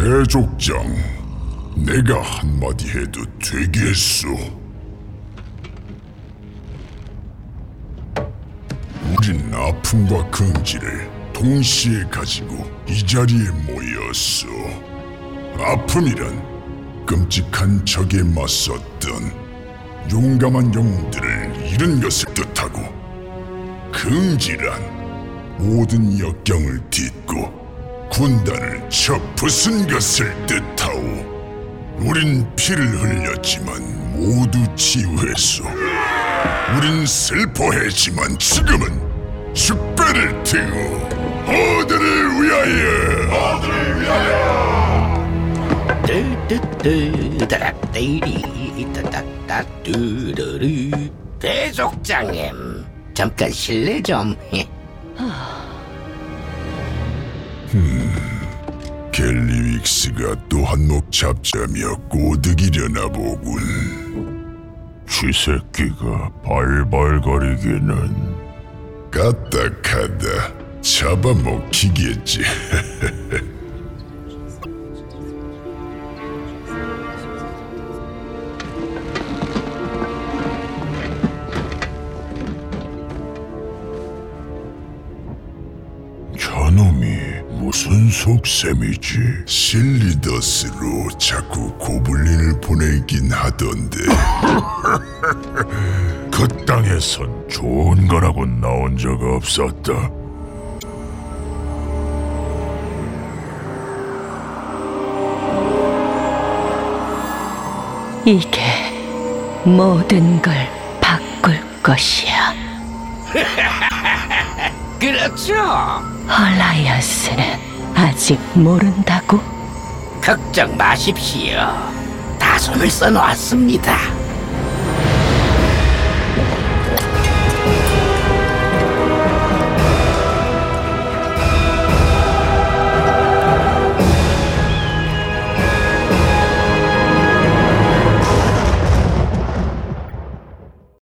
대족장, 내가 한마디 해도 되겠소? 우린 아픔과 긍지를 동시에 가지고 이 자리에 모였소. 아픔이란 끔찍한 적에 맞섰던 용감한 영웅들을 잃은 것을 뜻하고, 긍지란 모든 역경을 딛고 군단을 쳐부순 것을 뜻하오. 우린 피를 흘렸지만 모두 치유했소. 우린 슬퍼했지만 지금은 축배를 들고 어들을 위하여! 어들을 위하여! 대족장님, 잠깐 실례 좀. 갤리윅스가 또 한몫 잡자며 꼬드기려나 보군. 쥐새끼가 발발거리기는. 까딱하다. 잡아먹히겠지. 저놈이 무슨 속셈이지? 실리더스로 자꾸 고블린을 보내긴 하던데. 그 땅에선 좋은 거라고 나온 적 없었다. 이게 모든 걸 바꿀 것이야. 그렇죠. 얼라이언스는 아직 모른다고? 걱정 마십시오. 다 손을 써놓았습니다.